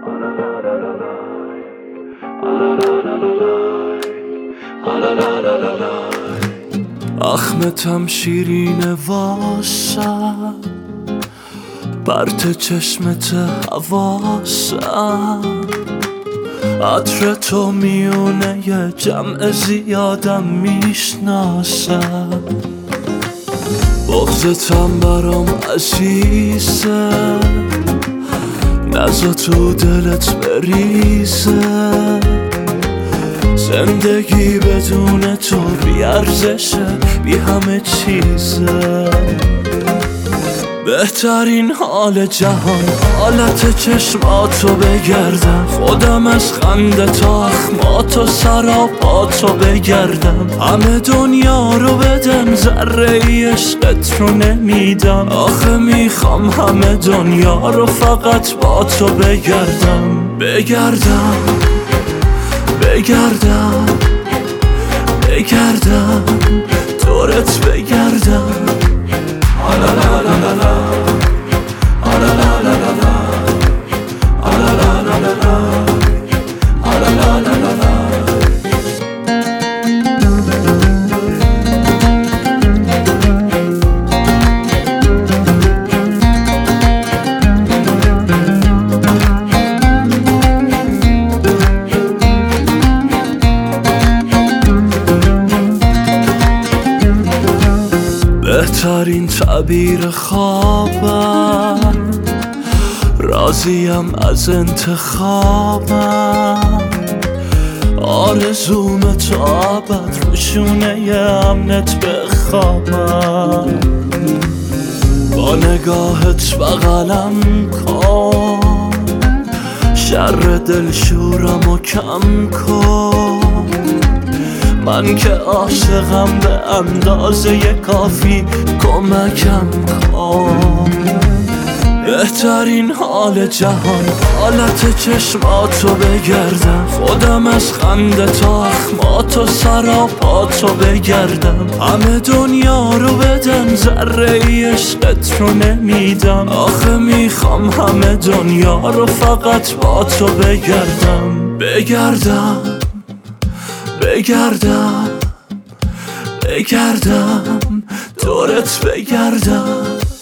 اخمتم شیرینه واسم، برت چشمت حواسم، عطر تو میونه یه جمع زیادم میشناسم. بغضتم برام عزیزه، نزا تو دلت بریزه. زندگی بدون تو بی ارزشه، بی همه چیزه. بهترین حال جهان حالت چشماتو بگردم، خودم از خنده تا اخماتو سراپاتو بگردم. همه دنیا رو بدم ذره ای عشقت رو نمیدم، آخه میخوام همه دنیا رو فقط با تو بگردم. بگردم بگردم بگردم دورت بگردم. بهترین تعبیر خوابم، راضیم از انتخابم. آرزوم تا ابد روشونه امنت بخوابم. با نگاهت بغلم کن، شر دلشورمو کم کن. من که عاشقم به اندازه کافی کمکم کن. بهترین حال جهان حالت چشماتو بگردم، خودم از خنده تا اخماتو سراپاتو بگردم. همه دنیا رو بدم ذره ای عشقت رو نمیدم، آخه میخوام همه دنیا رو فقط با تو بگردم. بگردم بگردم بگردم دورت بگردم.